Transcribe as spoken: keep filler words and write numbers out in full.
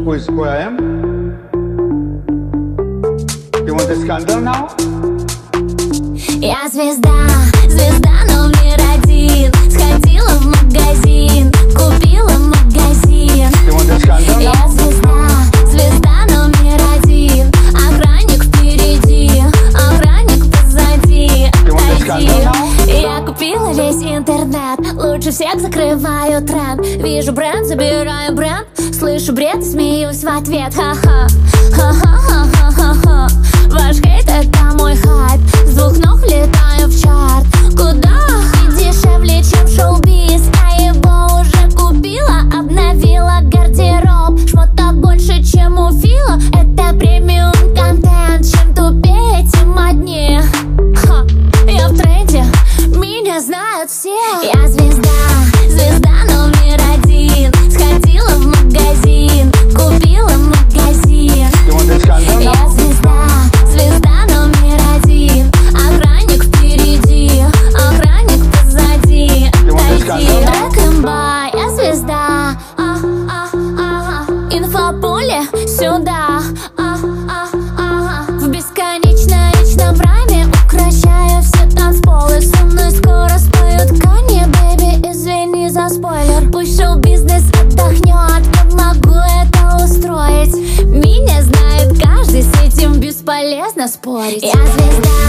who is who I am? You want the scandal now? Я звезда, звезда номер один. Сходила в магазин, купила магазин. You want the scandal now? Я звезда, звезда номер один. Охранник впереди, охранник позади. You want the scandal now? Я купила весь интернет, лучше всех закрываю тренд. Вижу бренд, забираю бренд. Слышу бред, смеюсь в ответ. Ха-ха, ха-ха-ха-ха-ха. Ваш хейт — это мой хайп. С двух ног влетаю в чарт. Куда? И дешевле, чем шоу-биз. Я его уже купила, обновила гардероб. Шмоток больше, чем у Фила. Это премиум контент. Чем тупее, тем моднее. Ха, я в тренде, меня знают все. Я звезда, звезда номер один. Сходила в магазин, купила магазин. Я звезда, звезда номер один. Охранник впереди, охранник позади. Дойди, Рэкэмбай, я звезда. А, а, а, инфополе сюда. А, а, а, в бесконечно личном райме укращаю все танцполы. Со мной скоро споют Канье, бэйби, извини за спойлер. Пусть шоу-бизнес отдохнет, я могу это устроить. Меня знает каждый, с этим бесполезно спорить. Я звезда.